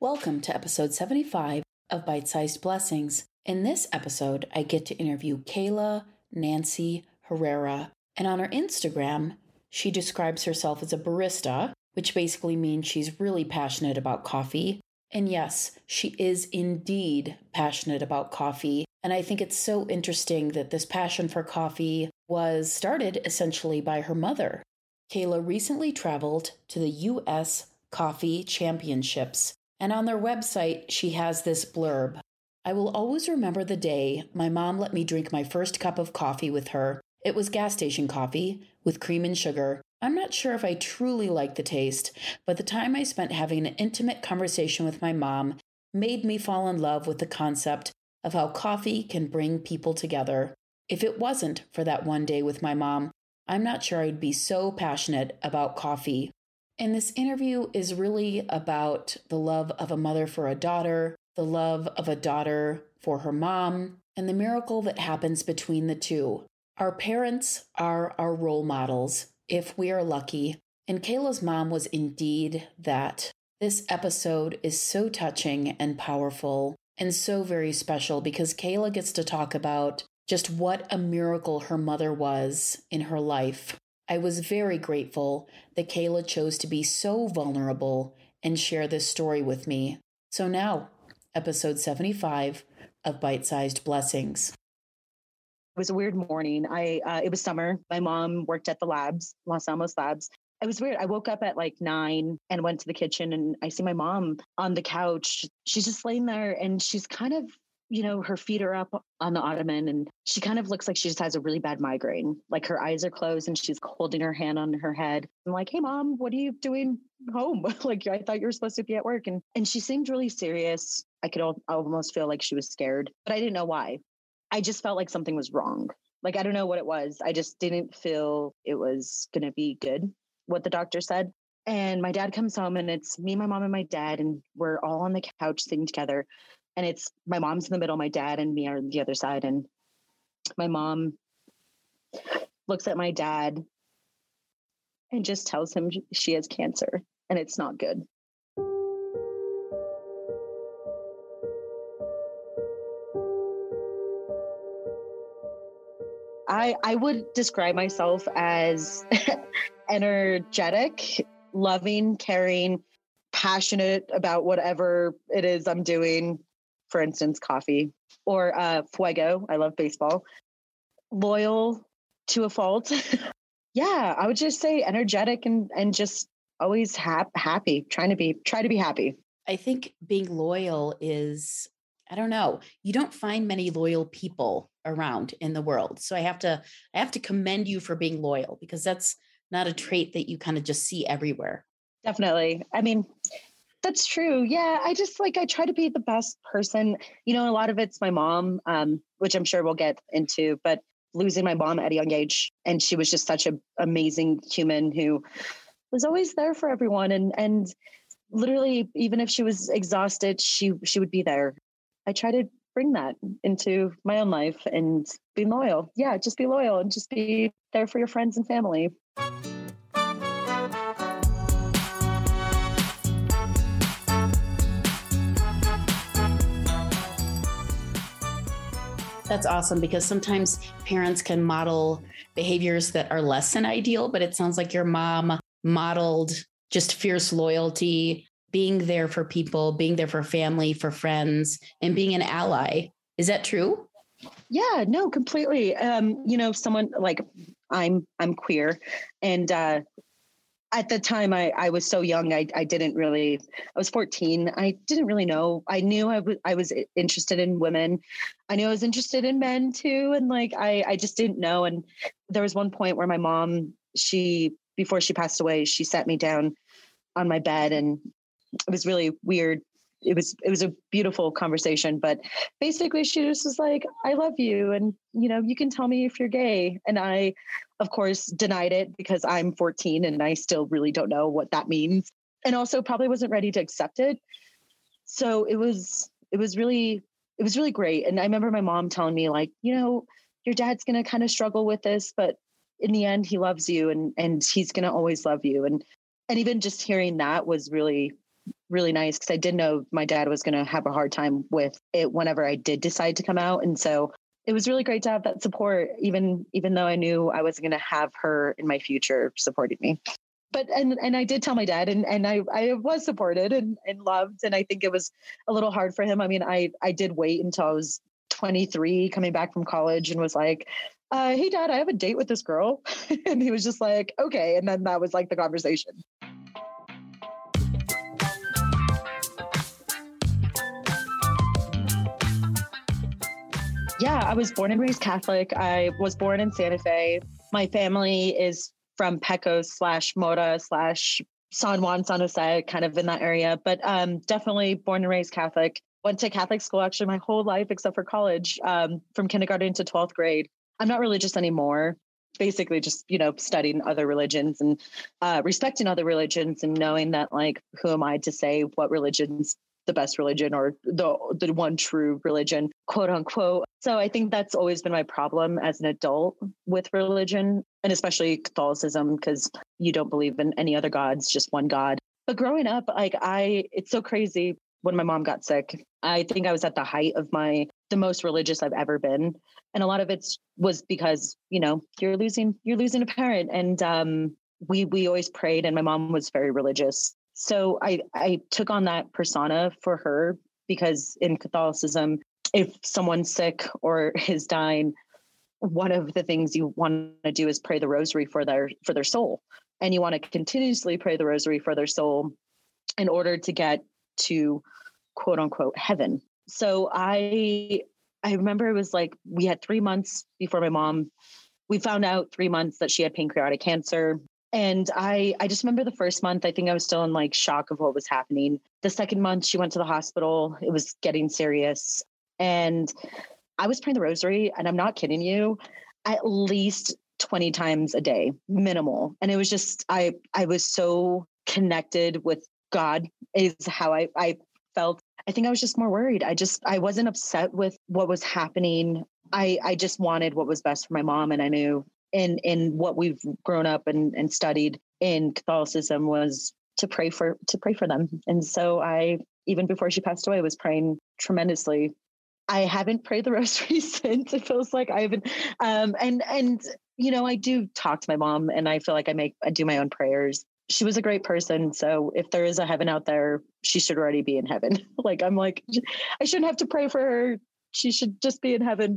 Welcome to episode 75 of Bite-Sized Blessings. In this episode, I get to interview Kayla Nancy Herrera. And on her Instagram, she describes herself as a barista, which basically means she's really passionate about coffee. And yes, she is indeed passionate about coffee. And I think it's so interesting that this passion for coffee was started essentially by her mother. Kayla recently traveled to the U.S. Coffee Championships, and on their website, she has this blurb. I will always remember the day my mom let me drink my first cup of coffee with her. It was gas station coffee with cream and sugar. I'm not sure if I truly liked the taste, but the time I spent having an intimate conversation with my mom made me fall in love with the concept of how coffee can bring people together. If it wasn't for that one day with my mom, I'm not sure I'd be so passionate about coffee. And this interview is really about the love of a mother for a daughter, the love of a daughter for her mom, and the miracle that happens between the two. Our parents are our role models, if we are lucky, and Kayla's mom was indeed that. This episode is so touching and powerful and so very special because Kayla gets to talk about just what a miracle her mother was in her life. I was very grateful that Kayla chose to be so vulnerable and share this story with me. So now, episode 75 of Bite-Sized Blessings. It was a weird morning. It was summer. My mom worked at the labs, Los Alamos Labs. It was weird. I woke up at like 9 and went to the kitchen and I see my mom on the couch. She's just laying there and she's kind of, her feet are up on the ottoman and she kind of looks like she just has a really bad migraine. Like her eyes are closed and she's holding her hand on her head. I'm like, hey, Mom, what are you doing home? Like, I thought you were supposed to be at work. And she seemed really serious. I could almost feel like she was scared, but I didn't know why. I just felt like something was wrong. Like, I don't know what it was. I just didn't feel it was going to be good, what the doctor said. And my dad comes home and it's me, my mom, and my dad. And we're all on the couch sitting together. And it's my mom's in the middle, my dad and me are on the other side. And my mom looks at my dad and just tells him she has cancer and it's not good. I would describe myself as energetic, loving, caring, passionate about whatever it is I'm doing. For instance, coffee or fuego. I love baseball. Loyal to a fault. Yeah, I would just say energetic and just always happy. Try to be happy. I think being loyal is, I don't know, you don't find many loyal people around in the world. So I have to commend you for being loyal because that's not a trait that you kind of just see everywhere. Definitely. I mean, that's true. Yeah. I try to be the best person. A lot of it's my mom, which I'm sure we'll get into, but losing my mom at a young age. And she was just such an amazing human who was always there for everyone. And literally, even if she was exhausted, she would be there. I try to bring that into my own life and be loyal. Yeah. Just be loyal and just be there for your friends and family. That's awesome because sometimes parents can model behaviors that are less than ideal, but it sounds like your mom modeled just fierce loyalty, being there for people, being there for family, for friends, and being an ally. Is that true? Yeah, no, completely. Someone like I'm queer and at the time I was so young, I was 14. I didn't really know. I knew I was interested in women. I knew I was interested in men too. And I just didn't know. And there was one point where my mom, before she passed away, she sat me down on my bed and it was really weird. It was a beautiful conversation, but basically she just was like, I love you. And, you can tell me if you're gay. And I, of course, denied it because I'm 14 and I still really don't know what that means. And also probably wasn't ready to accept it. So it was really great. And I remember my mom telling me your dad's going to kind of struggle with this, but in the end, he loves you and he's going to always love you. And even just hearing that was really really nice because I did know my dad was going to have a hard time with it whenever I did decide to come out. And so it was really great to have that support, even though I knew I wasn't going to have her in my future supporting me. But and I did tell my dad, and I was supported and loved. And I think it was a little hard for him. I mean, I did wait until I was 23 coming back from college and was like, hey, Dad, I have a date with this girl. And he was just like, okay. And then that was like the conversation. Yeah, I was born and raised Catholic. I was born in Santa Fe. My family is from Pecos / Mora / San Juan, San Jose, kind of in that area, but definitely born and raised Catholic. Went to Catholic school actually my whole life except for college, from kindergarten to 12th grade. I'm not religious anymore. Basically just, studying other religions and respecting other religions and knowing that, like, who am I to say what religion's the best religion or the one true religion, quote unquote. So I think that's always been my problem as an adult with religion, and especially Catholicism, because you don't believe in any other gods, just one God. But growing up, it's so crazy. When my mom got sick, I think I was at the height of the most religious I've ever been. And a lot of it was because, you're losing a parent. And we always prayed, and my mom was very religious. So I took on that persona for her, because in Catholicism, if someone's sick or is dying, one of the things you want to do is pray the rosary for their soul. And you want to continuously pray the rosary for their soul in order to get to, quote unquote, heaven. So I remember it was like, we had 3 months before we found out 3 months that she had pancreatic cancer. And I just remember the first month, I think I was still in like shock of what was happening. The second month she went to the hospital, it was getting serious. And I was praying the rosary, and I'm not kidding you, at least 20 times a day, minimal. And it was just, I was so connected with God is how I felt. I think I was just more worried. I wasn't upset with what was happening. I just wanted what was best for my mom. And I knew in what we've grown up and studied in Catholicism was to pray for them. And so I, even before she passed away, was praying tremendously. I haven't prayed the rosary since. It feels like I haven't. I do talk to my mom, and I feel like I do my own prayers. She was a great person. So if there is a heaven out there, she should already be in heaven. I shouldn't have to pray for her. She should just be in heaven.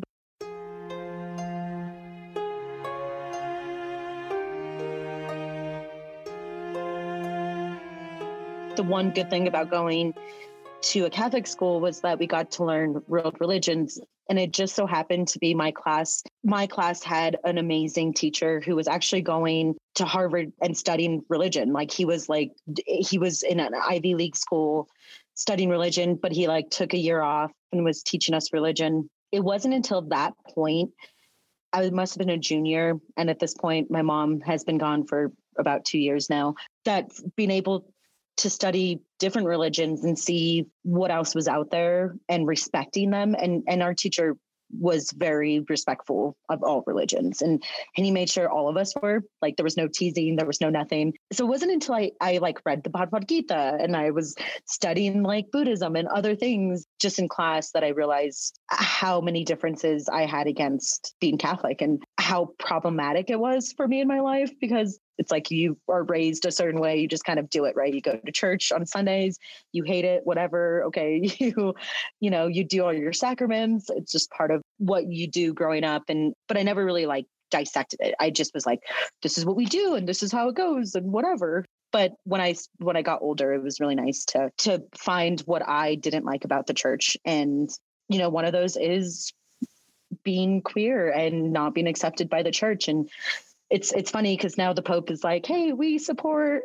The one good thing about going to a Catholic school was that we got to learn world religions. And it just so happened to be my class. My class had an amazing teacher who was actually going to Harvard and studying religion. He was in an Ivy League school studying religion, but he took a year off and was teaching us religion. It wasn't until that point, I must have been a junior. And at this point, my mom has been gone for about 2 years now, that being able to study different religions and see what else was out there and respecting them. And our teacher was very respectful of all religions. And he made sure all of us were, there was no teasing, there was no nothing. So it wasn't until I read the Bhagavad Gita and I was studying Buddhism and other things just in class that I realized how many differences I had against being Catholic and how problematic it was for me in my life, because it's you are raised a certain way. You just kind of do it, right? You go to church on Sundays, you hate it, whatever. Okay. You do all your sacraments. It's just part of what you do growing up. But I never really dissected it. I just was this is what we do and this is how it goes and whatever. But when I got older, it was really nice to find what I didn't like about the church. And, one of those is being queer and not being accepted by the church. And it's funny because now the Pope is hey, we support,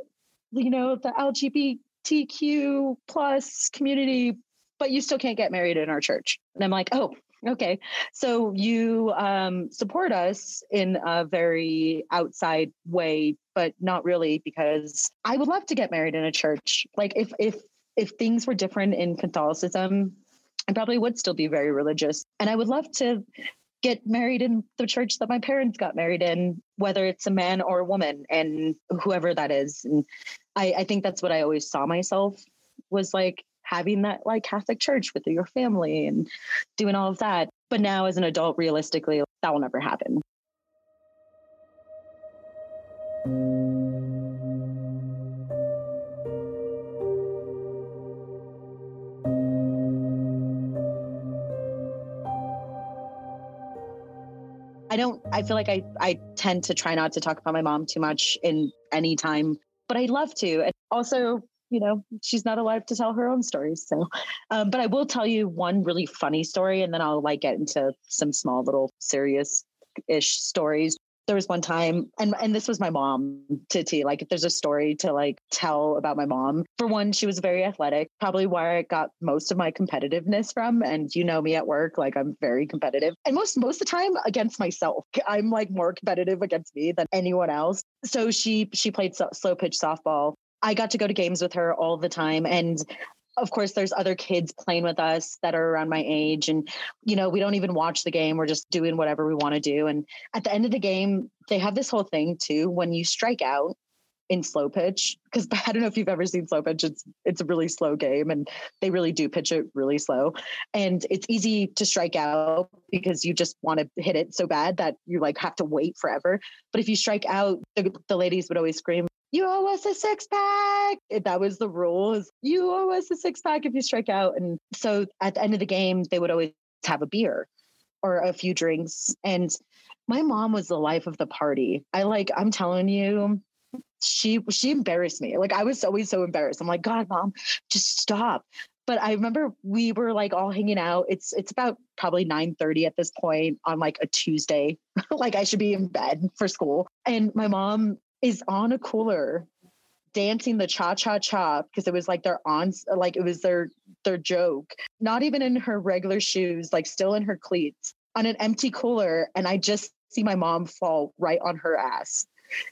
the LGBTQ plus community, but you still can't get married in our church. And I'm oh, okay. So you support us in a very outside way, but not really, because I would love to get married in a church. If things were different in Catholicism, I probably would still be very religious. And I would love to get married in the church that my parents got married in, whether it's a man or a woman and whoever that is. And I think that's what I always saw myself was like having that like Catholic church with your family and doing all of that. But now as an adult, realistically, that will never happen. I feel like I tend to try not to talk about my mom too much in any time, but I'd love to. And also, she's not alive to tell her own stories. So, but I will tell you one really funny story, and then I'll like get into some small little serious-ish stories. There was one time, and this was my mom to T. Like, if there's a story to like tell about my mom, for one, she was very athletic, probably where I got most of my competitiveness from. And you know me at work, like I'm very competitive, and most of the time against myself. I'm like more competitive against me than anyone else. So she played slow pitch softball. I got to go to games with her all the time, and of course, there's other kids playing with us that are around my age. And, we don't even watch the game. We're just doing whatever we want to do. And at the end of the game, they have this whole thing too, when you strike out in slow pitch, because I don't know if you've ever seen slow pitch. It's a really slow game, and they really do pitch it really slow. And it's easy to strike out because you just want to hit it so bad that you like have to wait forever. But if you strike out, the ladies would always scream, "You owe us a six-pack." That was the rule, is you owe us a six-pack if you strike out. And so at the end of the game, they would always have a beer or a few drinks. And my mom was the life of the party. I'm telling you, she embarrassed me. Like, I was always so embarrassed. I'm like, God, Mom, just stop. But I remember we were like all hanging out. It's about probably 9:30 at this point on like a Tuesday. Like, I should be in bed for school. And my mom is on a cooler dancing the cha-cha-cha, because it was like it was their joke, not even in her regular shoes, like still in her cleats on an empty cooler. And I just see my mom fall right on her ass.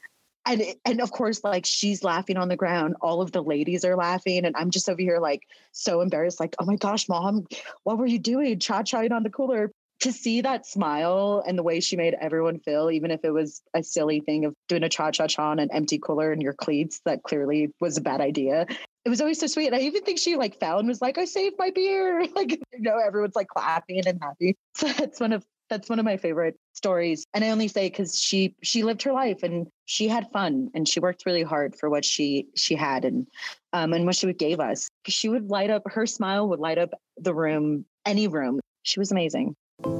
And of course, like, she's laughing on the ground. All of the ladies are laughing. And I'm just over here, like, so embarrassed, like, oh my gosh, Mom, what were you doing? Cha-chaing on the cooler. To see that smile and the way she made everyone feel, even if it was a silly thing of doing a cha-cha-cha on an empty cooler in your cleats, that clearly was a bad idea. It was always so sweet. And I even think she like fell and was like, "I saved my beer." Like, everyone's like clapping and happy. So that's one of my favorite stories. And I only say because she lived her life, and she had fun, and she worked really hard for what she had and what she gave us. She would her smile would light up the room, any room. She was amazing.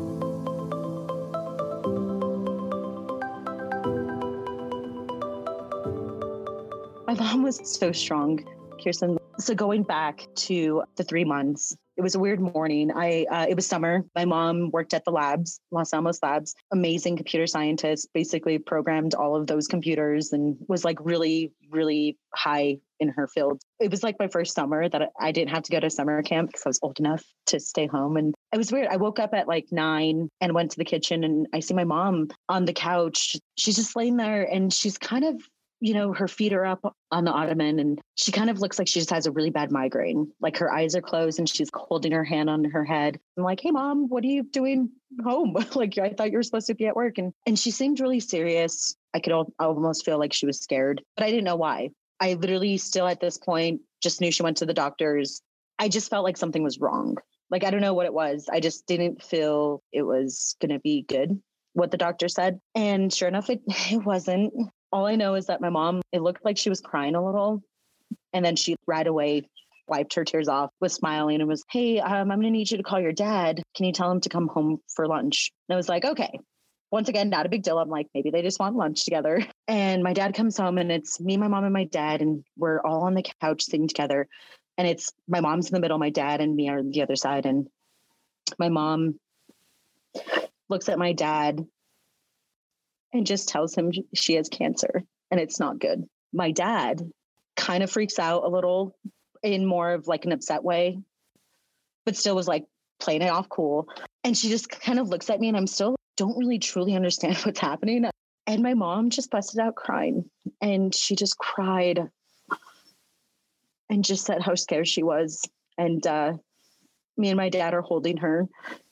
My mom was so strong, Kirsten. So going back to the 3 months, it was a weird morning. It was summer. My mom worked at the labs, Los Alamos Labs, amazing computer scientist, basically programmed all of those computers and was like really, really high in her field. It was like my first summer that I didn't have to go to summer camp because I was old enough to stay home. And it was weird. I woke up at like 9 and went to the kitchen, and I see my mom on the couch. She's just laying there, and she's kind of, her feet are up on the ottoman, and she kind of looks like she just has a really bad migraine. Like, her eyes are closed and she's holding her hand on her head. I'm like, "Hey, Mom, what are you doing home?" Like, I thought you were supposed to be at work. And she seemed really serious. I could almost feel like she was scared, but I didn't know why. I literally still at this point just knew she went to the doctors. I just felt like something was wrong. Like, I don't know what it was. I just didn't feel it was going to be good, what the doctor said. And sure enough, it wasn't. All I know is that my mom, it looked like she was crying a little. And then she right away wiped her tears off, was smiling, and was, "Hey, I'm going to need you to call your dad. Can you tell him to come home for lunch?" And I was like, okay. Once again, not a big deal. I'm like, maybe they just want lunch together. And my dad comes home, and it's me, my mom, and my dad. And we're all on the couch sitting together. And it's my mom's in the middle, my dad and me are on the other side. And my mom looks at my dad and just tells him she has cancer and it's not good. My dad kind of freaks out a little in more of like an upset way, but still was like playing it off cool. And she just kind of looks at me, and I'm still don't really truly understand what's happening. And my mom just busted out crying, and she just cried and just said how scared she was. And me and my dad are holding her.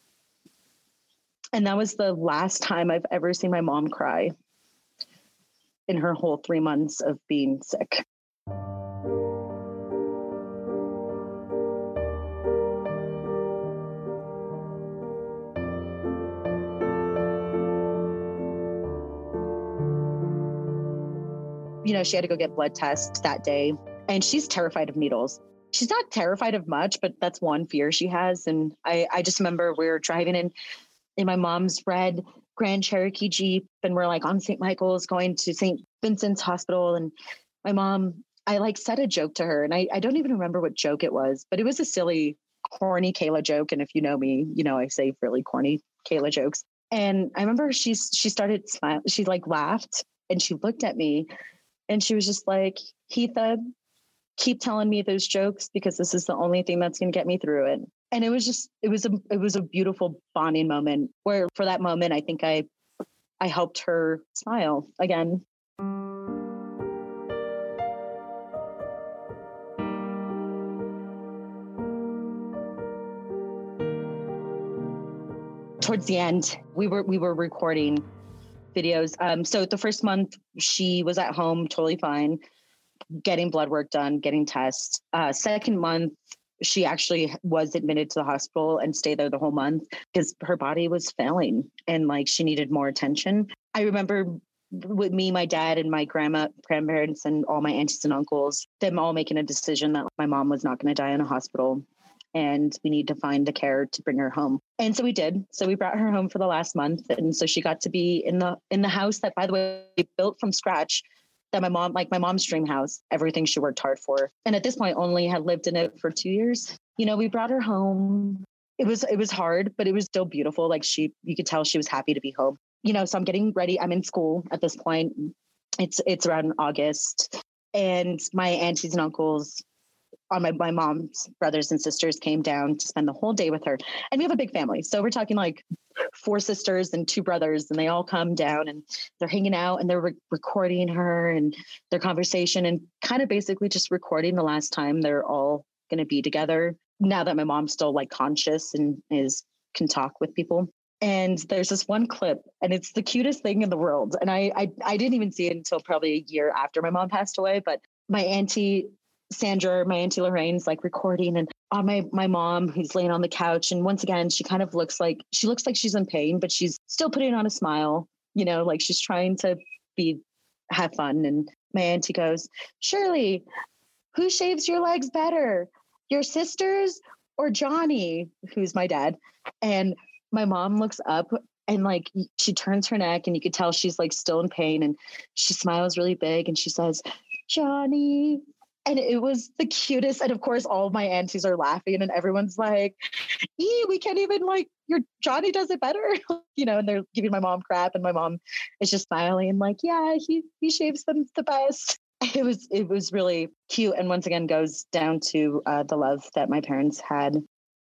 And that was the last time I've ever seen my mom cry in her whole 3 months of being sick. she had to go get blood tests that day, and she's terrified of needles. She's not terrified of much, but that's one fear she has. And I just remember we were driving in my mom's red Grand Cherokee Jeep, and we're like on St. Michael's going to St. Vincent's Hospital. And my mom, I like said a joke to her, and I don't even remember what joke it was, but it was a silly, corny Kayla joke. And if you know me, I say really corny Kayla jokes. And I remember she started smiling. She like laughed and she looked at me and she was just like, Heatha, keep telling me those jokes because this is the only thing that's going to get me through it. And it was a beautiful bonding moment where for that moment, I think I helped her smile again. Towards the end, we were recording videos. So the first month she was at home, totally fine, getting blood work done, getting tests. Second month, she actually was admitted to the hospital and stayed there the whole month because her body was failing and like she needed more attention. I remember with me, my dad, and my grandparents, and all my aunties and uncles, them all making a decision that my mom was not going to die in a hospital. And we need to find the care to bring her home. And so we did. So we brought her home for the last month. And so she got to be in the house that, by the way, we built from scratch, that my mom's dream house, everything she worked hard for. And at this point only had lived in it for 2 years. We brought her home. It was hard, but it was still beautiful. Like you could tell she was happy to be home. So I'm getting ready. I'm in school at this point. It's around August. And my aunties and uncles on my mom's brothers and sisters came down to spend the whole day with her. And we have a big family. So we're talking like 4 sisters and 2 brothers, and they all come down and they're hanging out and they're recording her and their conversation and kind of basically just recording the last time they're all going to be together now that my mom's still like conscious and can talk with people. And there's this one clip and it's the cutest thing in the world. And I didn't even see it until probably a year after my mom passed away, but my auntie Sandra, my auntie Lorraine's like recording, and on my mom who's laying on the couch. And once again, she kind of looks like she's in pain, but she's still putting on a smile, like she's trying to have fun. And my auntie goes, Shirley, who shaves your legs better, your sisters or Johnny, who's my dad? And my mom looks up and like she turns her neck and you could tell she's like still in pain. And she smiles really big and she says, Johnny. And it was the cutest. And of course, all of my aunties are laughing and everyone's like, we can't even your Johnny does it better. And they're giving my mom crap. And my mom is just smiling and like, yeah, he shaves them the best. It was really cute. And once again, goes down to the love that my parents had.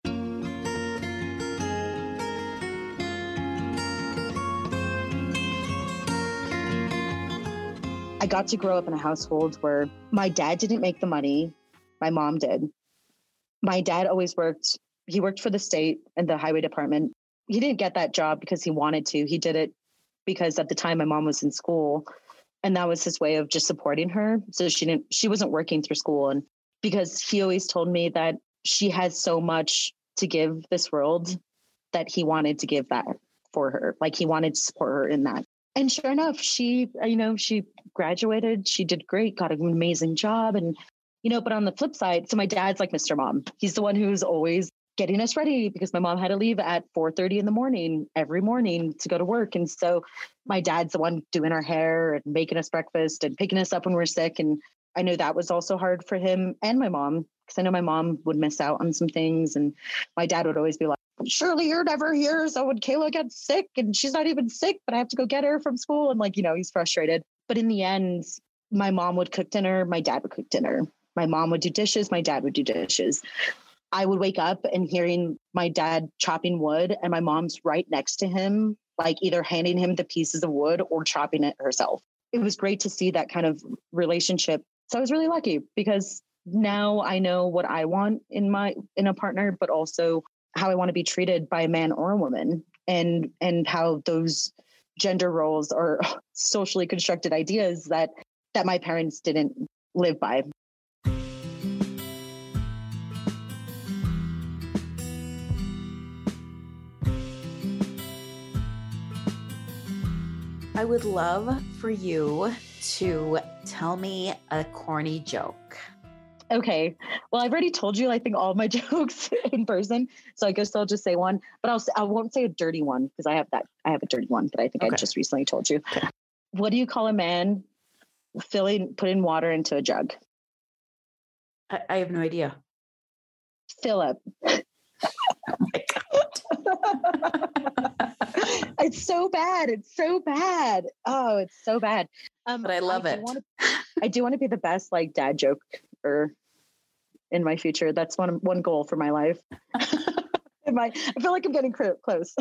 I got to grow up in a household where my dad didn't make the money. My mom did. My dad always worked. He worked for the state and the highway department. He didn't get that job because he wanted to. He did it because at the time my mom was in school and that was his way of just supporting her. So she wasn't working through school. And because he always told me that she has so much to give this world that he wanted to give that for her. Like he wanted to support her in that. And sure enough, she graduated, she did great, got an amazing job. And, but on the flip side, so my dad's like Mr. Mom. He's the one who's always getting us ready because my mom had to leave at 4:30 in the morning, every morning to go to work. And so my dad's the one doing our hair and making us breakfast and picking us up when we're sick. And I know that was also hard for him and my mom, because I know my mom would miss out on some things. And my dad would always be like, Shirley, you're never here. So when Kayla gets sick and she's not even sick, but I have to go get her from school. And he's frustrated. But in the end, my mom would cook dinner. My dad would cook dinner. My mom would do dishes. My dad would do dishes. I would wake up and hearing my dad chopping wood and my mom's right next to him, like either handing him the pieces of wood or chopping it herself. It was great to see that kind of relationship. So I was really lucky because now I know what I want in a partner, but also how I want to be treated by a man or a woman, and how those gender roles are socially constructed ideas that my parents didn't live by. I would love for you to tell me a corny joke. Okay. Well, I've already told you, I think, all my jokes in person. So I guess I'll just say one, but I won't say a dirty one because I have a dirty one that I think I just recently told you. Okay. What do you call a man putting water into a jug? I have no idea. Philip. Oh my God. It's so bad. It's so bad. Oh, it's so bad. But I love it. I do want to be the best like dad joker in my future. That's one goal for my life. I feel like I'm getting close.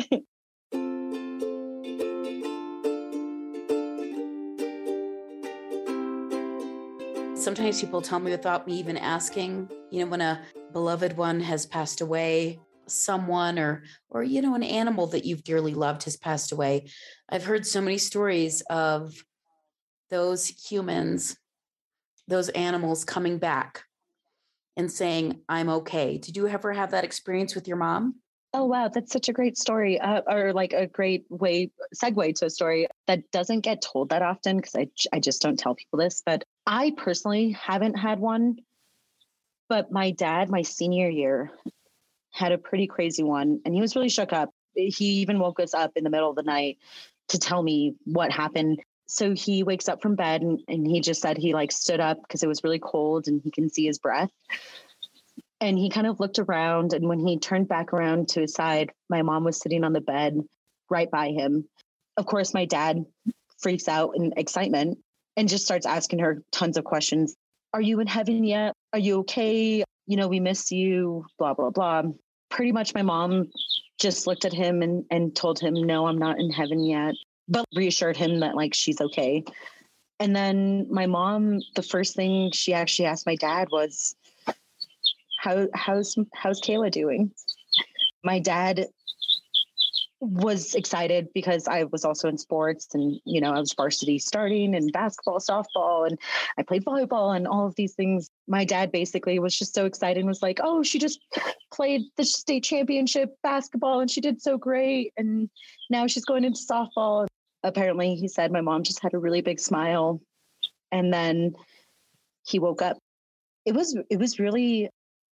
Sometimes people tell me without me even asking, when a beloved one has passed away, someone or an animal that you've dearly loved has passed away. I've heard so many stories of those humans, those animals coming back and saying, I'm okay. Did you ever have that experience with your mom? Oh, wow. That's such a great story, or like a great segue to a story that doesn't get told that often because I just don't tell people this. But I personally haven't had one. But my dad, my senior year, had a pretty crazy one. And he was really shook up. He even woke us up in the middle of the night to tell me what happened. So he wakes up from bed and he just said he like stood up because it was really cold and he can see his breath. And he kind of looked around, and when he turned back around to his side, my mom was sitting on the bed right by him. Of course, my dad freaks out in excitement and just starts asking her tons of questions. Are you in heaven yet? Are you okay? We miss you, blah, blah, blah. Pretty much my mom just looked at him and told him, no, I'm not in heaven yet, but reassured him that like, she's okay. And then my mom, the first thing she actually asked my dad was, how's Kayla doing? My dad was excited because I was also in sports and, I was varsity starting and basketball, softball, and I played volleyball and all of these things. My dad basically was just so excited and was like, oh, she just played the state championship basketball and she did so great. And now she's going into softball. Apparently, he said my mom just had a really big smile. And then he woke up. It was really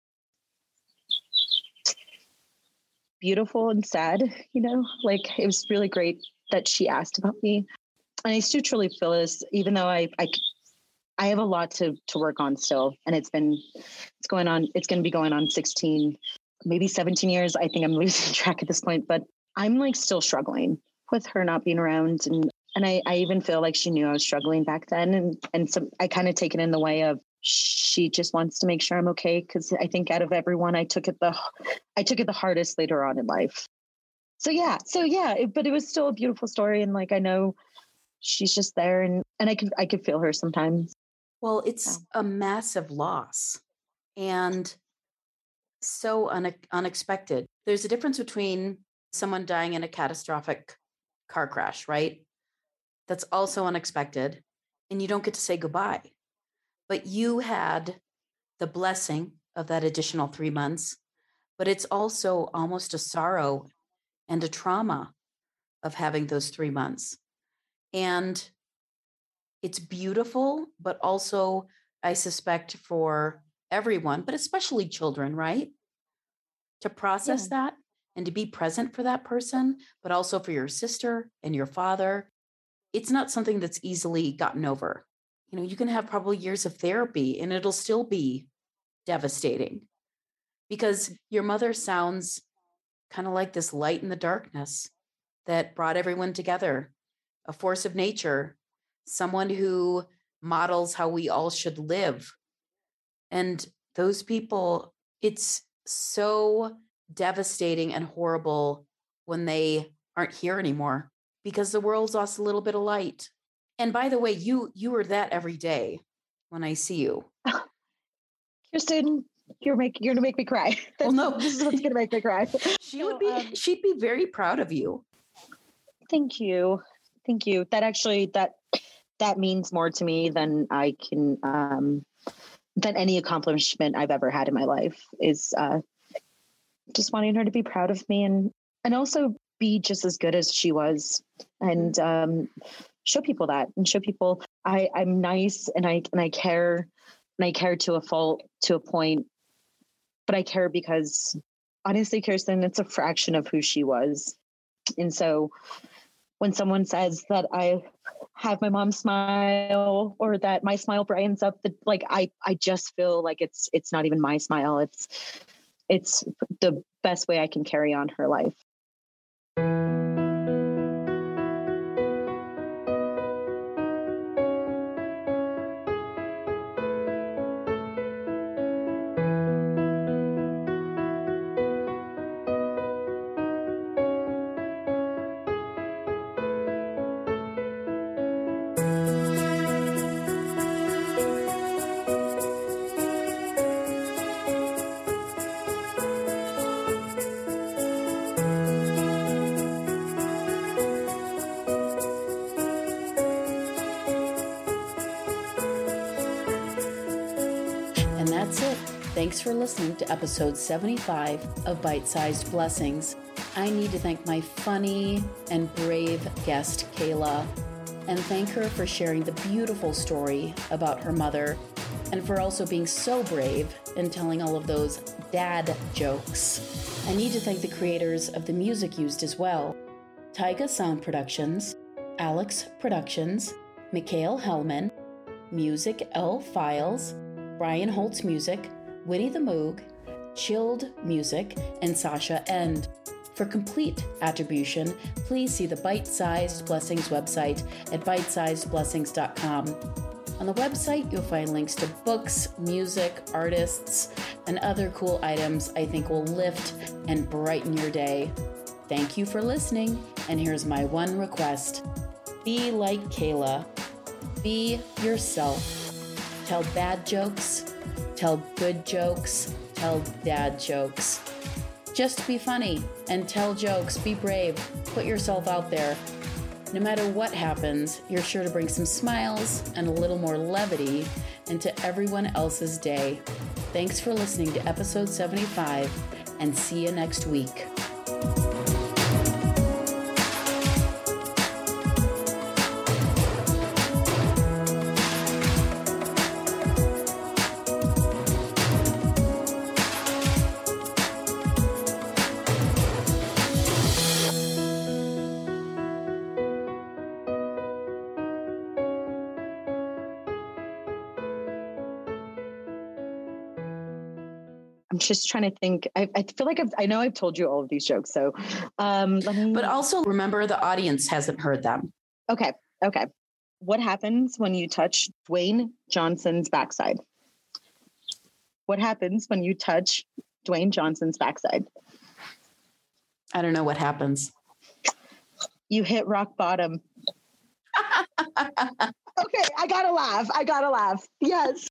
beautiful and sad, like it was really great that she asked about me. And I still truly feel this, even though I have a lot to work on still. And it's going to be going on 16, maybe 17 years. I think I'm losing track at this point, but I'm like still struggling with her not being around. And I even feel like she knew I was struggling back then. And so I kind of take it in the way of, she just wants to make sure I'm okay. Cause I think out of everyone, I took it the hardest later on in life. So yeah, but it was still a beautiful story. And like, I know she's just there and I could feel her sometimes. Well, it's a massive loss and so unexpected. There's a difference between someone dying in a catastrophic car crash, right? That's also unexpected and you don't get to say goodbye. But you had the blessing of that additional 3 months, but it's also almost a sorrow and a trauma of having those 3 months. And it's beautiful, but also, I suspect for everyone, but especially children, right? To process that and to be present for that person, but also for your sister and your father. It's not something that's easily gotten over. You can have probably years of therapy and it'll still be devastating because your mother sounds kind of like this light in the darkness that brought everyone together, a force of nature, someone who models how we all should live. And those people, it's so devastating and horrible when they aren't here anymore because the world's lost a little bit of light. And by the way, you are that every day when I see you. Kirsten, you're gonna make me cry. Well, no, this is what's gonna make me cry. She'd be very proud of you. Thank you. That actually that means more to me than I can than any accomplishment I've ever had in my life is just wanting her to be proud of me and also be just as good as she was and show people that and show people I'm nice and I care to a fault, to a point, but I care because honestly, Kirsten, it's a fraction of who she was. And so when someone says that I have my mom's smile or that my smile brightens up, I just feel like it's not even my smile. It's the best way I can carry on her life. And that's it. Thanks for listening to episode 75 of Bite-Sized Blessings. I need to thank my funny and brave guest, Kayla, and thank her for sharing the beautiful story about her mother and for also being so brave in telling all of those dad jokes. I need to thank the creators of the music used as well: Taiga Sound Productions, Alex Productions, Mikhail Hellman, Music L Files, Brian Holtz Music, Winnie the Moog, Chilled Music, and Sasha End. For complete attribution, please see the Bite-Sized Blessings website at bitesizedblessings.com. On the website, you'll find links to books, music, artists, and other cool items I think will lift and brighten your day. Thank you for listening, and here's my one request. Be like Kayla. Be yourself. Tell bad jokes, tell good jokes, tell dad jokes. Just be funny and tell jokes. Be brave. Put yourself out there. No matter what happens, you're sure to bring some smiles and a little more levity into everyone else's day. Thanks for listening to episode 75, and see you next week. I'm just trying to think. I feel like I know I've told you all of these jokes. So let me. But also remember, the audience hasn't heard them. Okay. What happens when you touch Dwayne Johnson's backside? What happens when you touch Dwayne Johnson's backside? I don't know what happens. You hit rock bottom. Okay, I gotta laugh. Yes.